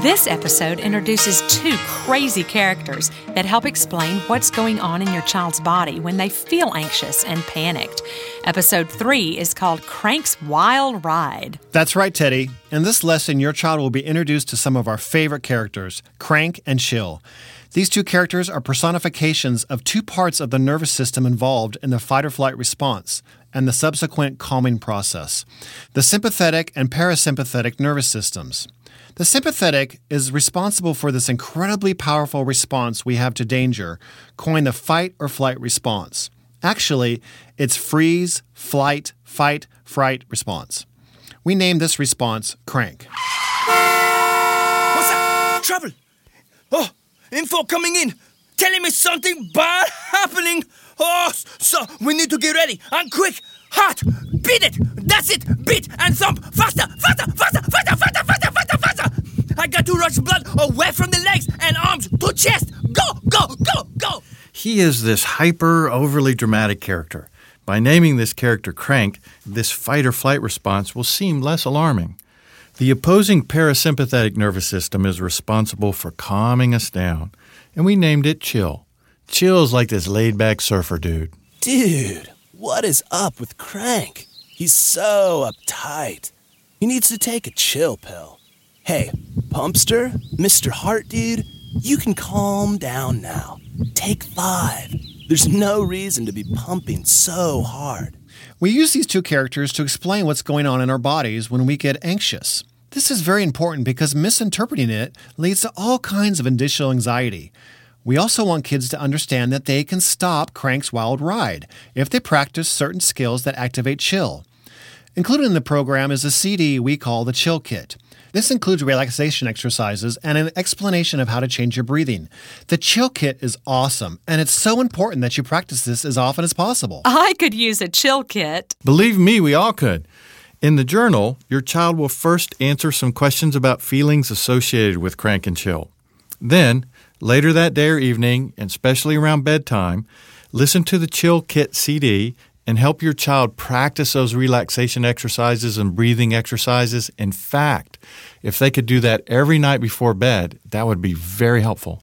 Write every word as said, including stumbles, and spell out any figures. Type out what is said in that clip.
This episode introduces two crazy characters that help explain what's going on in your child's body when they feel anxious and panicked. Episode three is called Crank's Wild Ride. That's right, Teddy. In this lesson, your child will be introduced to some of our favorite characters, Crank and Chill. These two characters are personifications of two parts of the nervous system involved in the fight-or-flight response and the subsequent calming process, the sympathetic and parasympathetic nervous systems. The sympathetic is responsible for this incredibly powerful response we have to danger, coined the fight-or-flight response. Actually, it's freeze, flight, fight, fright response. We named this response Crank. What's up? Trouble? Oh, info coming in. Telling me something bad happening. Oh, so we need to get ready. And quick. Hot. Beat it. That's it. Beat and thump. Faster, faster, faster, faster, faster, faster, faster, faster. I got to rush blood away from the legs and arms to chest. Go, go, go, go. He is this hyper, overly dramatic character. By naming this character Crank, this fight-or-flight response will seem less alarming. The opposing parasympathetic nervous system is responsible for calming us down, and we named it Chill. Chill's like this laid-back surfer dude. Dude, what is up with Crank? He's so uptight. He needs to take a chill pill. Hey, Pumpster, Mister Heart Dude, you can calm down now. Take five. There's no reason to be pumping so hard. We use these two characters to explain what's going on in our bodies when we get anxious. This is very important because misinterpreting it leads to all kinds of initial anxiety. We also want kids to understand that they can stop Crank's wild ride if they practice certain skills that activate Chill. Included in the program is a C D we call the Chill Kit. This includes relaxation exercises and an explanation of how to change your breathing. The Chill Kit is awesome, and it's so important that you practice this as often as possible. I could use a chill kit. Believe me, we all could. In the journal, your child will first answer some questions about feelings associated with Crank and Chill. Then, later that day or evening, and especially around bedtime, listen to the Chill Kit C D and help your child practice those relaxation exercises and breathing exercises. In fact, if they could do that every night before bed, that would be very helpful.